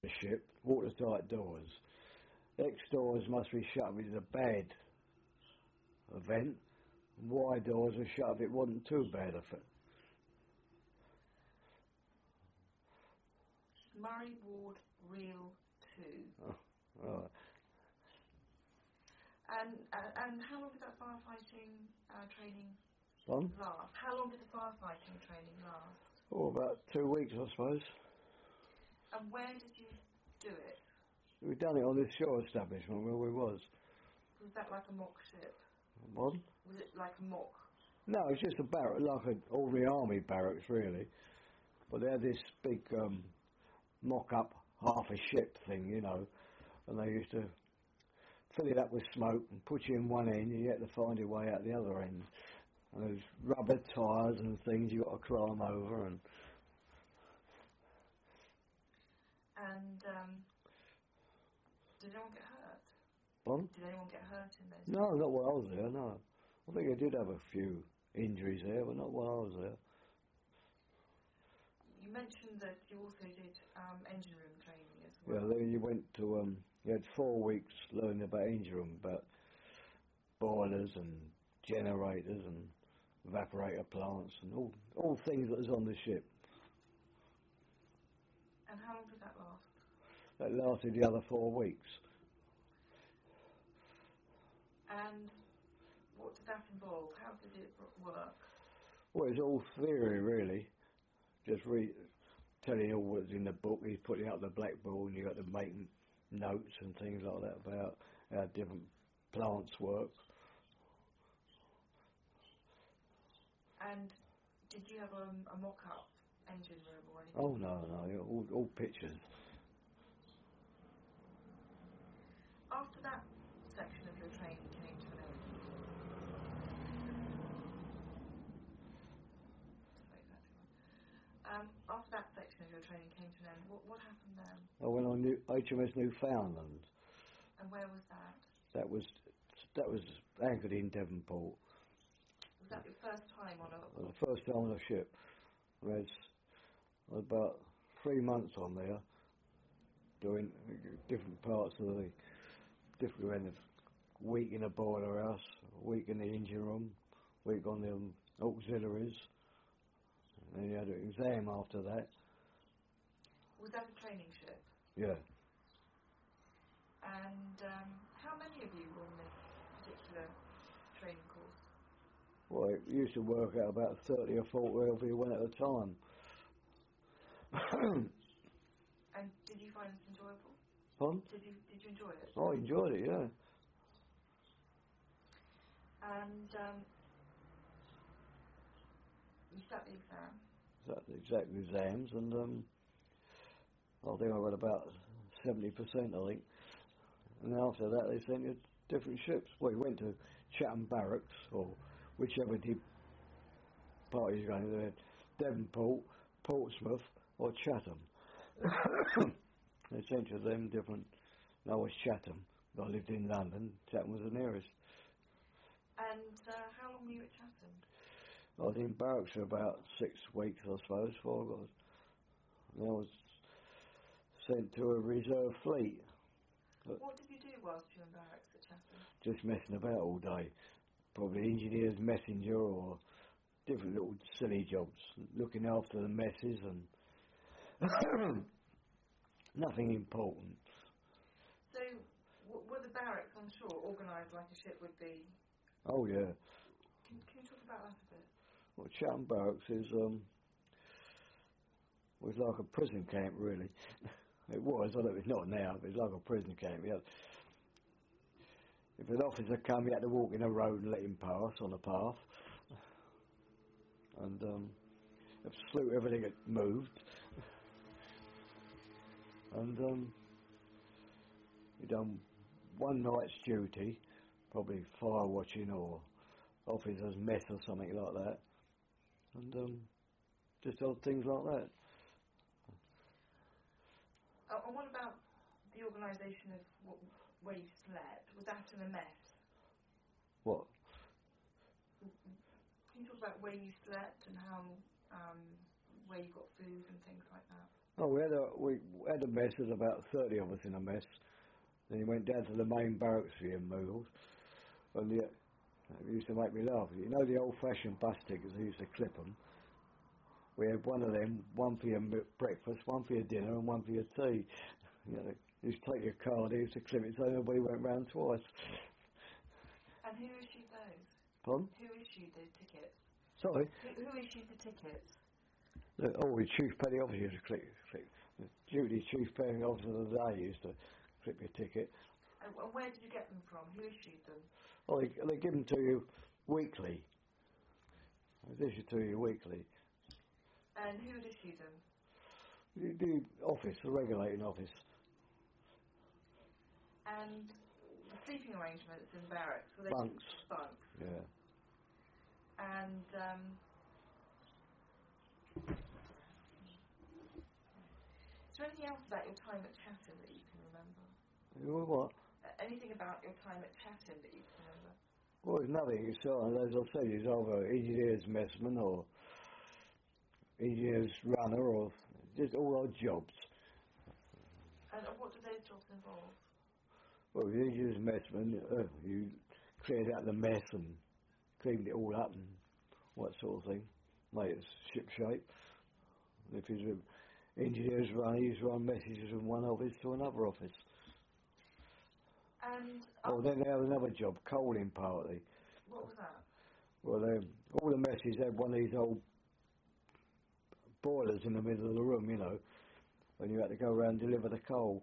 the ship, watertight doors. X doors must be shut if it's a bad event, and Y doors are shut if it wasn't too bad a fit. Murray Ward Reel 2. Oh, right. And how long did that firefighting training Pardon? last? How long did the firefighting training last? Oh, about 2 weeks, I suppose. And where did you do it? We'd done it on this shore establishment where we was. Was that like a mock ship? What? Was it like a mock? No, it's just a barrack, like an ordinary army barracks, really. But they had this big mock-up half a ship thing, you know, and they used to fill it up with smoke and put you in one end and you had to find your way out the other end. And there's rubber tyres and things you got to climb over and... And did anyone get hurt? Pardon? Did anyone get hurt in those? No, not while I was there, no. I think I did have a few injuries there, but not while I was there. You mentioned that you also did engine room training as well. Yeah, then you went to, you had 4 weeks learning about engine room, about boilers and generators and evaporator plants and all things that was on the ship. And how long did that last? That lasted the other 4 weeks. And what did that involve? How did it work? Well, it's all theory, really. Just telling you all what's in the book. He's putting up the blackboard and you got to make notes and things like that about how different plants work. And did you have a mock-up engine room or anything? Oh, no, all pictures. After that section of your training came to an end, after that section of your training came to an end, what happened then? I went on HMS Newfoundland. And where was that? That was anchored in Devonport. Was that your first time on a... The first time on a ship. There's about 3 months on there, doing different parts of the different week in the boiler house, a week in the engine room, week on the auxiliaries, and then you had an exam after that. Was that a training ship? Yeah. And how many of you were on this particular training course? Well, it used to work out about 30 or 40 of you went at a time. And did you find it enjoyable? Pardon? Did you enjoy it? Oh, I enjoyed it, yeah. And you sat the exam? Sat the exact exams, and I think I got about 70%, I think. And after that, they sent you different ships. Well, you went to Chatham Barracks, or whichever party you're going to, Devonport, Portsmouth, or Chatham. They sent you them different. No, it was Chatham. I lived in London. Chatham was the nearest. And how long were you at Chatham? I was in barracks for about 6 weeks, I suppose, before I was sent to a reserve fleet. What did you do whilst you were in barracks at Chatham? Just messing about all day. Probably engineer's messenger or different little silly jobs. Looking after the messes and nothing important. So, were the barracks on shore organised like a ship would be? Oh, yeah. Can you talk about that a bit? Well, Chatham Barracks was like a prison camp, really. It was, I know it's not now, but it's like a prison camp. If an officer come, you had to walk in a road and let him pass on a path. And have to salute everything that moved. And you done one night's duty, probably fire watching or officer's mess or something like that. And just odd things like that. And what about the organisation of where you slept? Was that in a mess? What? Can you talk about where you slept and how, where you got food and things like that? Oh, we had a mess. There's about 30 of us in a mess. Then he went down to the main barracks for your meals. And it used to make me laugh. You know the old-fashioned bus tickets, they used to clip them. We had one of them, one for your breakfast, one for your dinner, and one for your tea. You know, you used to take your card, you used to clip it so nobody went round twice. And who issued those? Pardon? Who issued the tickets? Sorry? Who issued the tickets? The chief petty officer used to clip. The duty chief petty officer of the day used to clip your ticket. And where did you get them from? Who issued them? Oh, they give them to you weekly. They issue to you weekly. And who would issue them? The office, the regulating office. And the sleeping arrangements in barracks, were they Bunks. Bunks. Yeah. And is there anything else about your time at Chatham that you can remember? You know what? Anything about your time at Chatham that you can remember? Well, there's nothing. As I say, it's either engineer's messman or engineer's runner or just all odd jobs. And what do those jobs involve? Well, the engineer's messman, you cleared out the mess and cleaned it all up and what sort of thing, made it ship shape. And if he's an engineer's runner, he's run messages from one office to another office. And then they had another job, coaling party. what was that? Well, all the messes had one of these old boilers in the middle of the room, you know, when you had to go around and deliver the coal.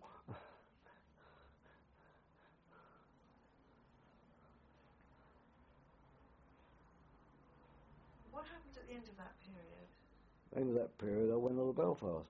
What happened at the end of that period? At the end of that period, I went on to Belfast.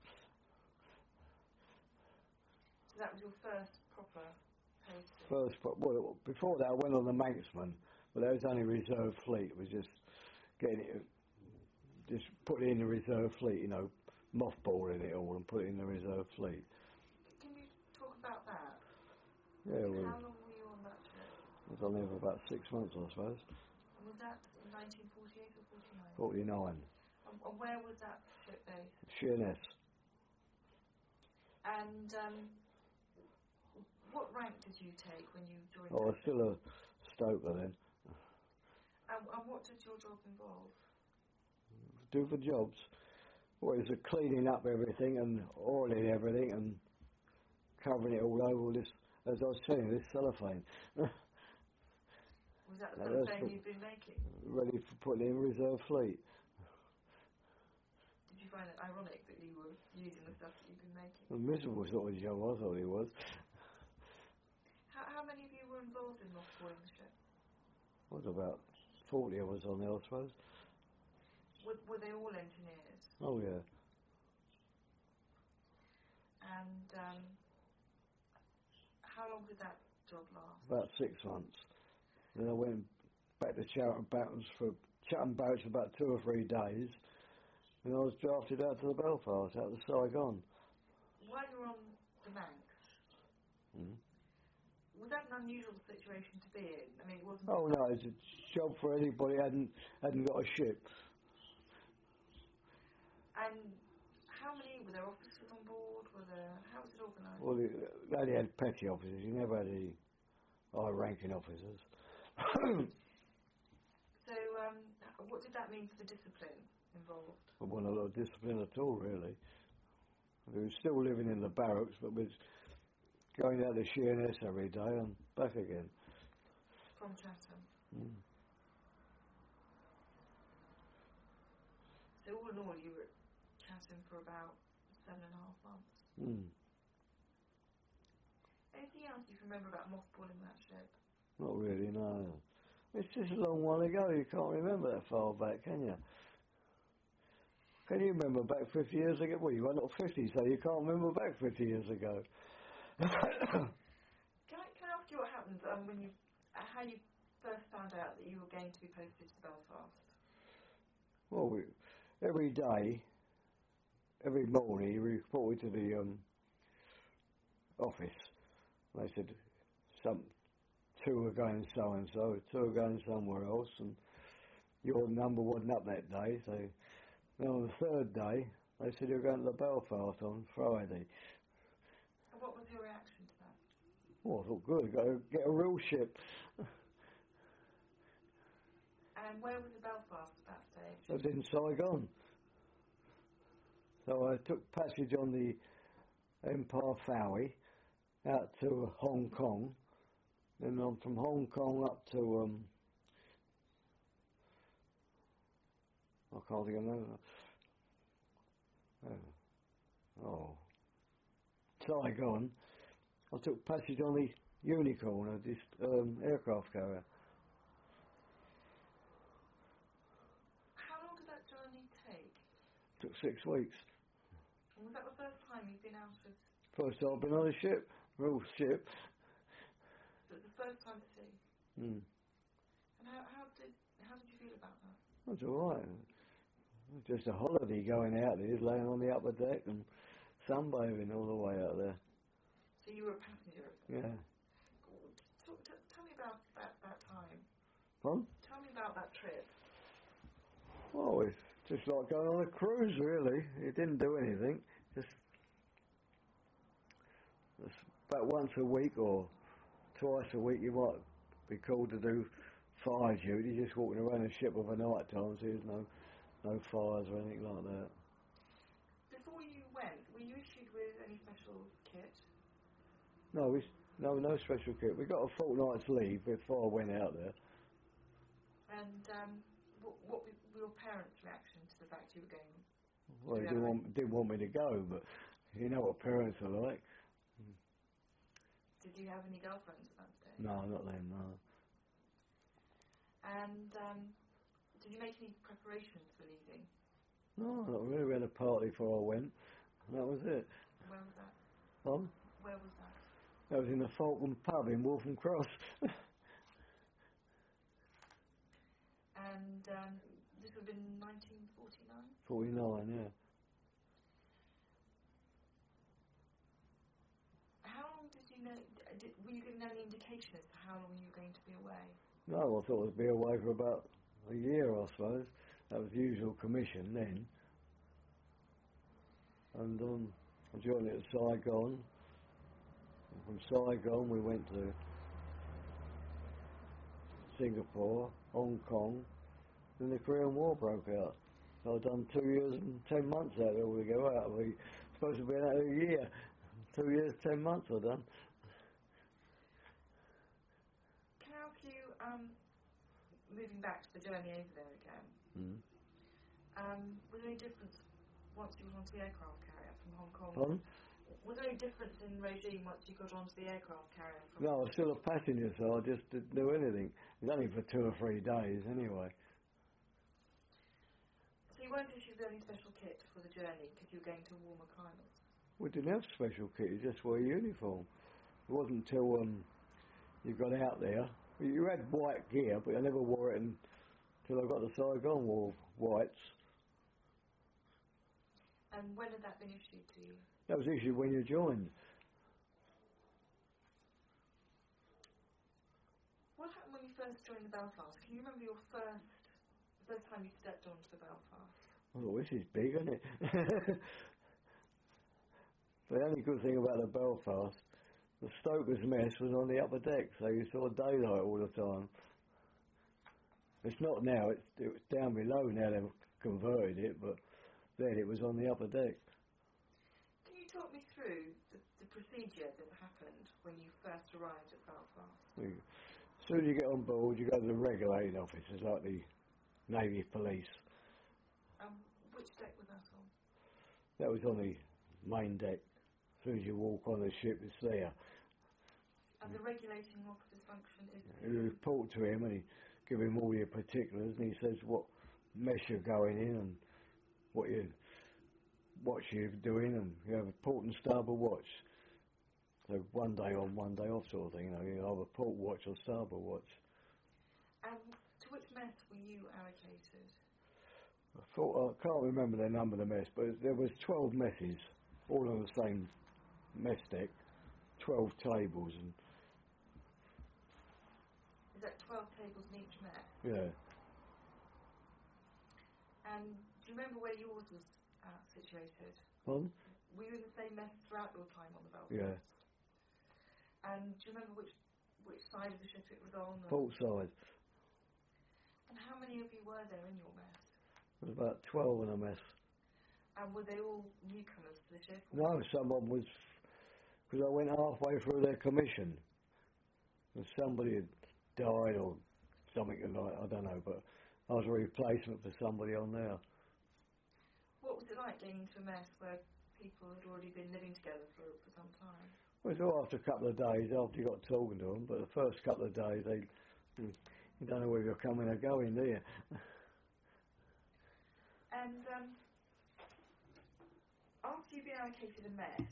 So that was your first proper posting? Well, before that I went on the Manxman, but that was only reserve fleet. It was just getting it, just put it in the reserve fleet, you know, mothballing it all and put it in the reserve fleet. Can you talk about that? Yeah, well, how long were you on that ship? I was on there for about 6 months, I suppose. And was that in 1948 or 49? 49. And where was that ship based? Sheerness. And what rank did you take when you joined? I was still a stoker then. And what did your job involve? Do for jobs. Well, it was cleaning up everything and oiling everything and covering it all over with this, as I was saying, this cellophane. Was that the cellophane you'd been making? Ready for putting in reserve fleet. Did you find it ironic that you were using the stuff that you'd been making? A miserable sort of job, I thought he was. How many of you were involved in mothballing the ship? What, about 40 of us on there, I suppose. Were they all engineers? Oh, yeah. And how long did that job last? About 6 months. Then I went back to Chatham Barracks for about 2 or 3 days. And I was drafted out to the Belfast, out to Saigon. While you were on the Manx, was that an unusual situation to be in? I mean, it wasn't... Oh, no, it's a job for anybody who hadn't got a ship. And how many, were there officers on board? How was it organised? Well, they only had petty officers. You never had any high-ranking officers. So, what did that mean for the discipline involved? There wasn't a lot of discipline at all, really. We were still living in the barracks, but we was going out to Sheerness every day and back again. From Chatham? Mm. So all in all, you were at Chatham for about 7.5 months. Mm. Anything else you can remember about mothballing that ship? Not really, no. It's just a long while ago. You can't remember that far back, can you? Can you remember back 50 years ago? Well, you were not 50, so you can't remember back 50 years ago. Can I ask you what happened when how you first found out that you were going to be posted to Belfast? Well, every day, every morning, you reported to the office. They said, 2 are going so and so, 2 are going somewhere else, and your number wasn't up that day. So then on the 3rd day, They said you're going to Belfast on Friday. And what was your reaction to that? Well, I thought, good, go get a real ship. And where was the Belfast at that stage? I was in Saigon. So I took passage on the Empire Ferry out to Hong Kong. Then on from Hong Kong up to, I can't think of the name. Saigon. I took passage on the Unicorn, this aircraft carrier. How long did that journey take? Took 6 weeks. And was that the first time you've been out of... First time I've been on a ship, real ship. So it was the first time at sea? Mm. And how did you feel about that? That's all right. Just a holiday going out there, laying on the upper deck and sunbathing all the way out there. So you were a passenger? Yeah. Tell me about that time. Pardon? Tell me about that trip. Oh, it's just like going on a cruise, really. It didn't do anything. Just about once a week or twice a week you might be called to do fire duty, just walking around a ship of a night time, so there's no fires or anything like that. Before you went, were you issued with any special kit? No, no special kit. We got a fortnight's leave before I went out there. And what was your parents' reaction to the fact you were going? Well, they didn't want me to go, but you know what parents are like. Did you have any girlfriends at that stage? No, not then, no. And did you make any preparations for leaving? No, not really. We had a party before I went. That was it. Where was that? Huh? Where was that? That was in the Falcon pub in Waltham Cross. And this would have been 1949? 49, yeah. How long did you know? Were you given any indication as to how long you were going to be away? No, I thought I'd be away for about a year, I suppose. That was the usual commission then. And I joined it at Saigon. And from Saigon we went to Singapore, Hong Kong. Then the Korean War broke out. So I'd done 2 years and 10 months out there. We go out. We supposed to be out a year. 2 years, 10 months I'd done. Can I ask you, moving back to the journey over there again, was there any difference once you got onto the aircraft carrier from Hong Kong? Pardon? Was there any difference in regime once you got onto the aircraft carrier from... No, I was still a passenger, so I just didn't do anything. It was only for 2 or 3 days anyway. So you weren't issued with any special kit for the journey because you were going to warmer climates? We didn't have special kit, you just wore a uniform. It wasn't until you got out there. You had white gear, but I never wore it until I got to Saigon, wore whites. And when had that been issued to you? That was issued when you joined. What happened when you first joined the Belfast? Can you remember the first time you stepped onto the Belfast? Oh, this is big, isn't it? The only good thing about the Belfast, the stoker's mess was on the upper deck, so you saw daylight all the time. It's not now, it was down below now, they've converted it, but then it was on the upper deck. Can you talk me through the procedure that happened when you first arrived at Belfast? As soon as you get on board, you go to the regulating officers, like the Navy Police. Which deck was that on? That was on the main deck. As soon as you walk on the ship, it's there. And the regulating officer's function is... You report to him and you give him all your particulars and he says what mess you're going in and what watch you're doing, and you have a port and starboard watch. So one day on, one day off sort of thing, you have a port watch or starboard watch. And to which mess were you allocated? I can't remember the number of the mess, but there was 12 messes, all on the same mess deck, 12 tables. And is that 12 tables in each mess? yeah. And do you remember where yours was situated? Pardon? Were you in the same mess throughout your time on the Belfast? Yeah. And do you remember which side of the ship it was on? Port side. And how many of you were there in your mess? There was about 12 in a mess. And were they all newcomers to the ship? No, someone was, because I went halfway through their commission, and somebody had died or something like, I don't know, but I was a replacement for somebody on there. What was it like getting into a mess where people had already been living together for some time? Well, it's all after a couple of days, after you got talking to them, but the first couple of days, you don't know whether you're coming or going, do you? And after you've been allocated a mess,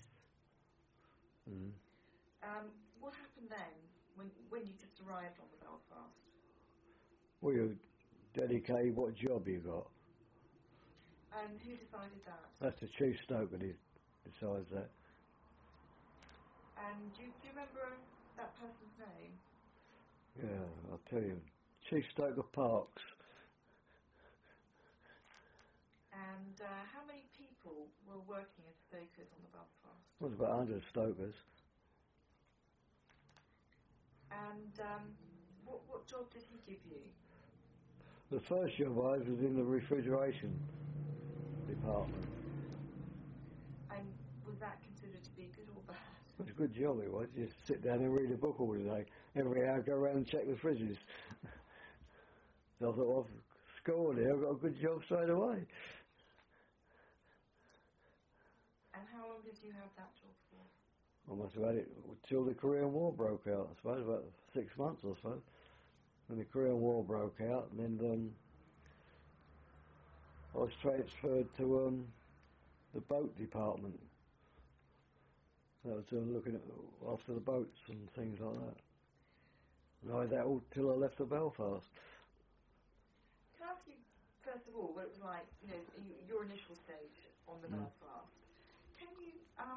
what happened then when you just arrived on the Belfast? Well, you dedicate what job you got. And who decided that? That's the chief stoker who decides that. And do you remember that person's name? Yeah, I'll tell you. Chief Stoker Parks. And how many people were working as stokers on the Belfast? There was about 100 stokers. And what job did he give you? The first job I was in the refrigeration department. And was that considered to be good or bad? It was a good job it was. Just sit down and read a book all day. Every hour go around and check the fridges. So I thought, well, I've scored here, I've got a good job straight away. And how long did you have that job for? I must have had it till the Korean War broke out, I suppose, about 6 months or so. When the Korean War broke out, and then I was transferred to the boat department. That was looking after the boats and things like that. And I had that all till I left for Belfast. Can I ask you, first of all, what it was like, your initial stage on the Belfast? Can you,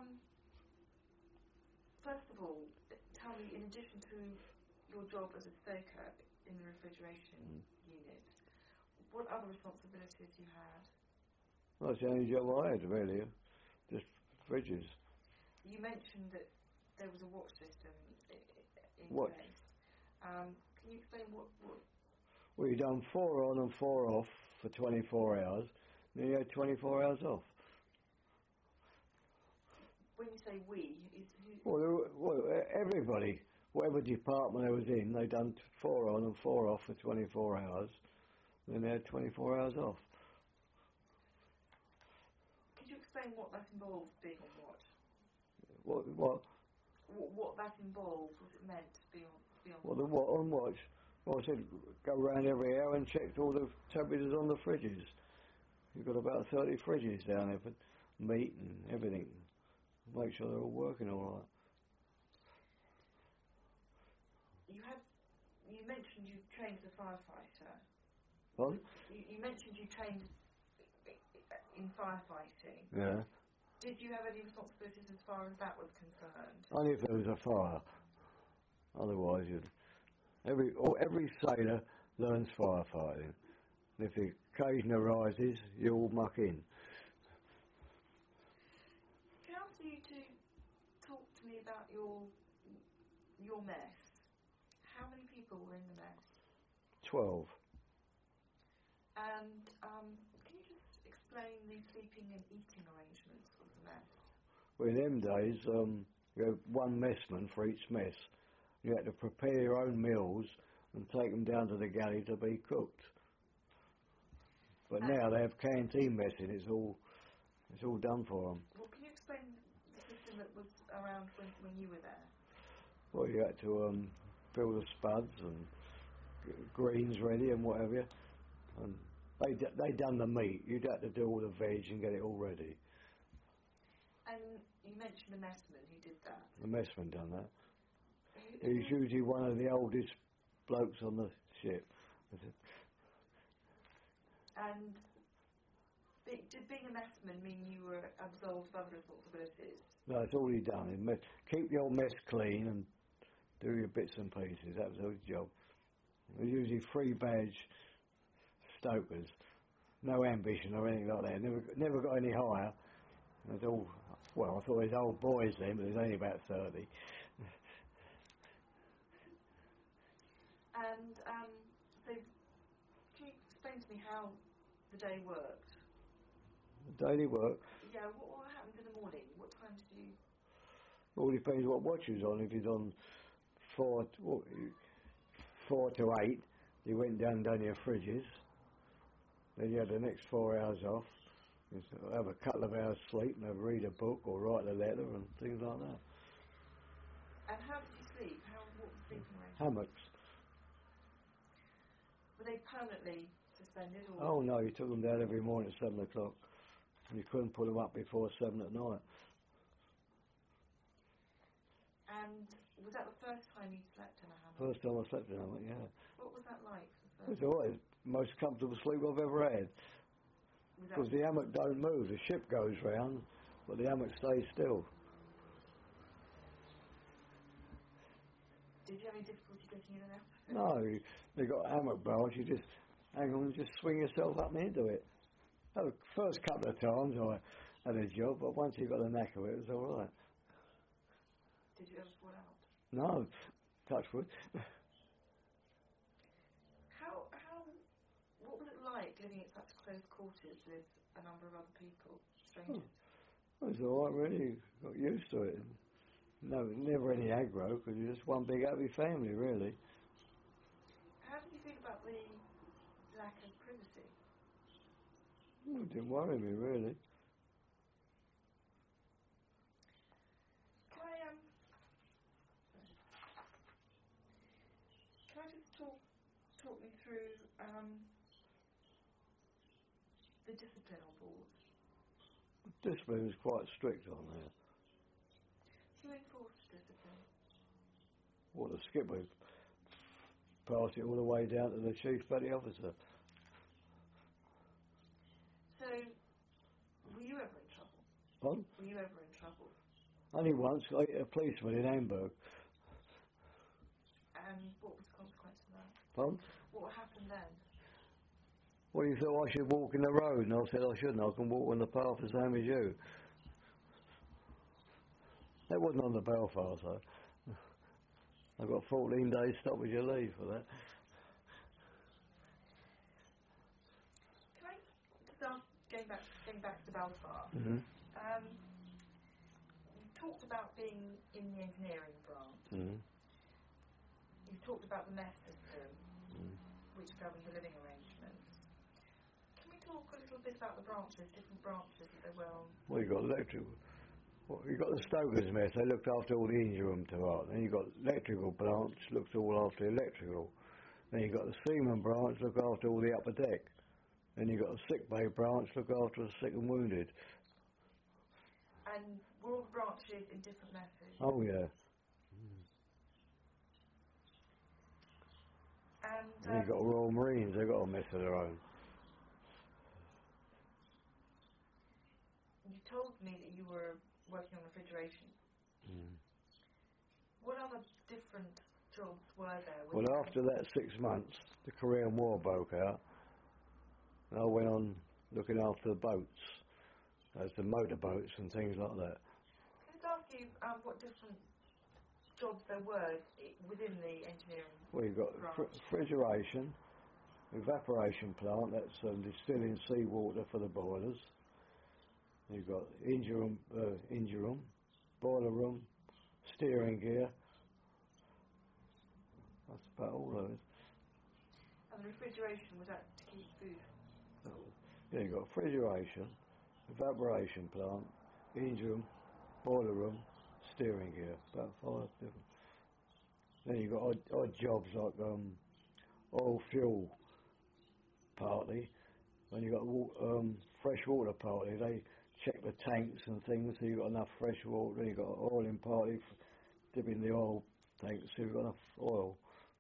first of all, tell me, in addition to your job as a stoker in the refrigeration unit, what other responsibilities you had? Well, that's the only job I had, really. Just fridges. You mentioned that there was a watch system in What? place. Can you explain what? Well, you done 4 on and 4 off for 24 hours, then you had 24 hours off. When you say we, is who? Well, everybody, whatever department I was in, they done 4 on and 4 off for 24 hours, then they had 24 hours off. Could you explain what that involves, being on watch? What that involves, what it meant to be on Well, the what on watch? Well, I said go around every hour and check all the temperatures on the fridges. You've got about 30 fridges down there for meat and everything. Make sure they're all working all right. You mentioned you trained as a firefighter. Pardon? You mentioned you trained in firefighting. Yeah. Did you have any responsibilities as far as that was concerned? Only if there was a fire. Otherwise, every sailor learns firefighting. And if the occasion arises, you all muck in. Can I ask you to talk to me about your mess? How many people were in the mess? 12. And can you just explain the sleeping and eating arrangements of the mess? Well, in them days, you had one messman for each mess. You had to prepare your own meals and take them down to the galley to be cooked. But now they have canteen messing. It's all done for them. Well, can you explain the system that was around when you were there? Well, you had to fill the spuds and greens ready and whatever. And they done the meat. You'd have to do all the veg and get it all ready. And you mentioned a messman who did that. The messman done that. He's usually one of the oldest blokes on the ship. And did being a messman mean you were absolved of other responsibilities? No, it's all he done. Keep your mess clean and do your bits and pieces. That was his job. There was usually 3 badge stokers. no ambition or anything like that. Never got any higher. It was all, well, I thought it was old boys then, but it was only about 30. And so, can you explain to me how the day worked? The daily work, Yeah, what happened in the morning? What time did you... all depends what watch you was on. If you're on 4 to 8, you went down your fridges. Then you had the next 4 hours off. You have a couple of hours sleep and read a book or write a letter and things like that. And how did you sleep? What was the sleeping arrangement? Hammocks. Were they permanently suspended? Or? Oh no, you took them down every morning at 7 o'clock. And you couldn't put them up before 7 at night. And was that the first time you slept in a hammock? First time I slept in a hammock, yeah. What was that like? It's always the most comfortable sleep I've ever had. Because the hammock don't move, the ship goes round, but the hammock stays still. Did you have any difficulty getting in and out of it? No, you got a hammock branch, you just hang on and just swing yourself up and into it. The first couple of times I had a job, but once you got the knack of it, it was all right. Did you ever fall out? No, touch wood. What was it like living at such close quarters with a number of other people, strangers? It was all right, really. Got used to it. No, never any aggro, because you're just one big happy family, really. How did you feel about the lack of privacy? It didn't worry me, really. Can I just talk me through the discipline on board? Discipline was quite strict on there. Who enforced discipline? Well, the skipper passed it all the way down to the chief petty officer. So, were you ever in trouble? Pardon? Were you ever in trouble? Only once, I hit a policeman in Hamburg. And what was the consequence of that? Pardon? What happened then? Well, you thought I should walk in the road, and I said I shouldn't. I can walk on the path the same as you. That wasn't on the Belfast, though. I got 14 days stoppage of leave for that. Can I just ask, going back to Belfast? Mm-hmm. You talked about being in the engineering branch. Mm-hmm. You've talked about the mess system, which governed the living arrangements. Can we talk a little bit about the branches, different branches that there were on? Well, you got electrical. Well, you got the stokers mess. They looked after all the engine room part. Then you got electrical branch, looked all after electrical. Then you got the seaman branch, look after all the upper deck. Then you got the sick bay branch, look after the sick and wounded. And were all the branches in different messes? Oh yeah. And then you got Royal Marines. They got a mess of their own. You told me that you were working on refrigeration. What other different jobs were there? Well, after that 6 months, the Korean War broke out, and I went on looking after the boats, as the motorboats and things like that. Can I just ask you what different jobs there were within the engineering? Well, you've got refrigeration, evaporation plant, that's distilling seawater for the boilers. You've got engine room, boiler room, steering gear. That's about all of it. And the refrigeration, was that to keep food? Yeah, you've got refrigeration, evaporation plant, engine room, boiler room, steering gear. About 5 different. Then you've got odd jobs like oil fuel party. When you've got fresh water party, they check the tanks and things, so you've got enough fresh water. You've got oiling party, dipping the oil tanks, so you've got enough oil.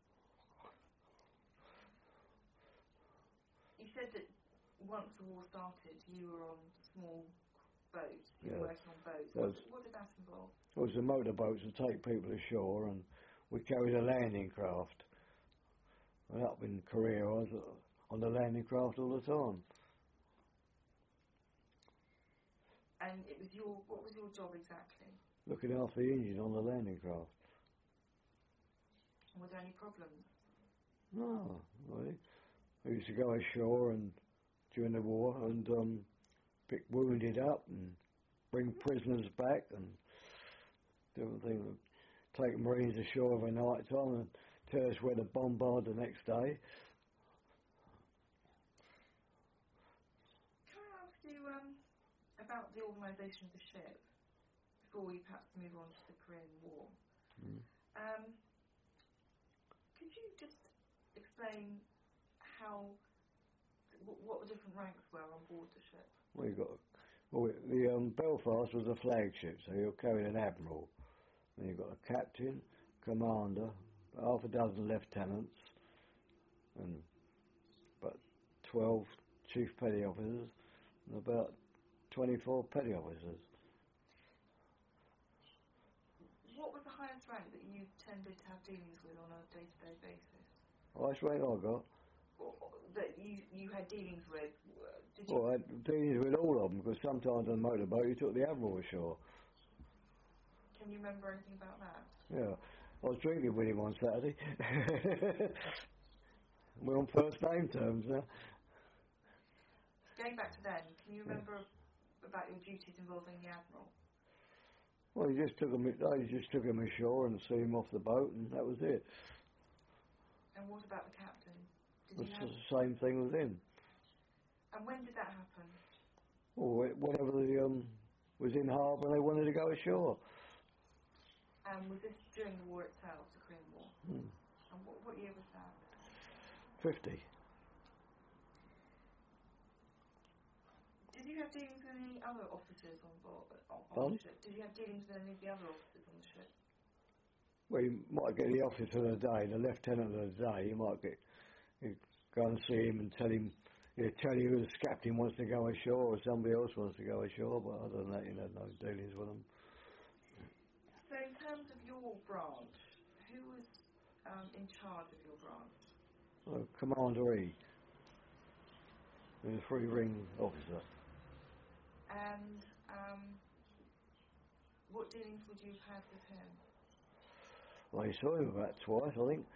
You said that once the war started, you were on small boats. You were working on boats. What did that involve? It was the motorboats to take people ashore, and we carried a landing craft. And up in Korea, I was on the landing craft all the time. And it was what was your job exactly? Looking after the engine on the landing craft. Were there any problems? No, really. I used to go ashore and during the war and pick wounded up and bring prisoners back and different things. Take Marines ashore every night time and tell us where to bombard the next day. Can I ask you about the organisation of the ship before we perhaps move on to the Korean War? Could you just explain what the different ranks were on board the ship? The Belfast was a flagship, so you're carrying an admiral. Then you've got a captain, commander, half a dozen lieutenants, and about 12 chief petty officers, and about 24 petty officers. What was the highest rank that you tended to have dealings with on a day-to-day basis? Highest rank I got? That you had dealings with? Well, I had dealings with all of them, because sometimes on a motorboat you took the admiral ashore. Can you remember anything about that? Yeah, I was drinking with him on Saturday. We're on first name terms now. Going back to then, can you remember about your duties involving the admiral? Well, I just took him ashore and see him off the boat, and that was it. And what about the captain? It's the same thing with him. And when did that happen? Well, whenever was in harbour, they wanted to go ashore. And was this during the war itself, the Korean War? And what year was that? 50. Did you have dealings with any other officers on board on the ship? Did you have dealings with any of the other officers on the ship? Well, you might get the officer of the day, the lieutenant of the day. You might go and see him and tell you the captain wants to go ashore or somebody else wants to go ashore. But other than that, you had no dealings with them. So, in terms of your branch, who was in charge of your branch? Commander E. He was a three-ring officer. And what dealings would you have had with him? Well, you saw him about twice, I think.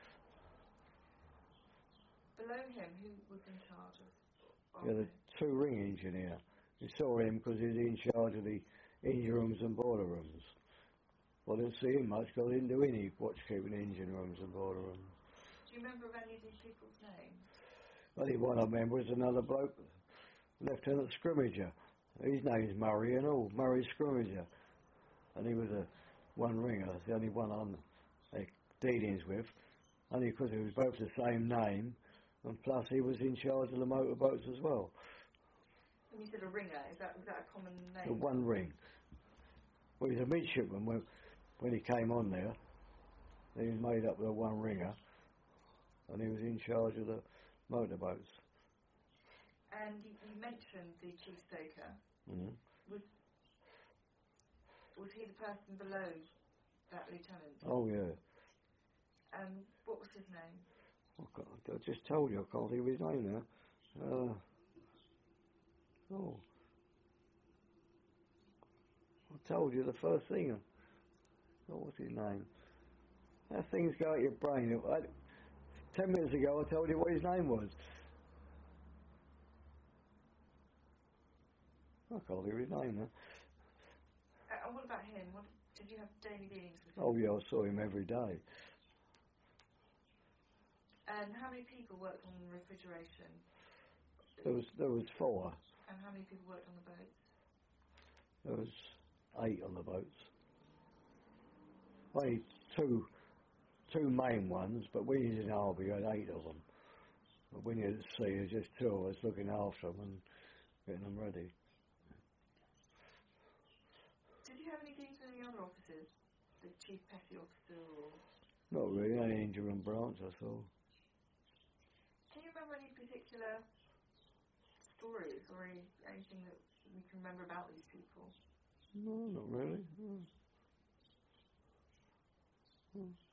Below him, who was in charge of the two-ring engineer. You saw him because he was in charge of the engine rooms and boiler rooms. Well, I didn't see him much because I didn't do any watch-keeping engine rooms and boiler rooms. Do you remember any of these people's names? Only one I remember is another bloke, Lieutenant Scrimmager. His name's Murray and all, Murray Scrimmager. And he was a one-ringer, the only one I'm dealings with, only because it was both the same name, and plus he was in charge of the motorboats as well. When you said a ringer, was that a common name? The one ring. Well, he was a midshipman when he came on there. He was made up with a one ringer, and he was in charge of the motorboats. And you mentioned the chief stoker. Mm-hmm. Was he the person below that lieutenant? Oh, yeah. And what was his name? Oh, God, I just told you, I can't think of his name now. I told you the first thing. What's his name? How things go at your brain. 10 minutes ago I told you what his name was. I can't think of his name now. And what about him? Did you have daily dealings with him? Oh, yeah, I saw him every day. And how many people worked on refrigeration? There was 4. And how many people worked on the boats? There was 8 on the boats. Only two main ones, but we was in harbour, you had 8 of them. But when you're at sea, there's just 2 of us looking after them and getting them ready. Did you have any dealings with any other officers? The chief petty officer or... Not really, only engine room branch, I saw. Can you remember any particular stories or anything that you can remember about these people? No, not really. No.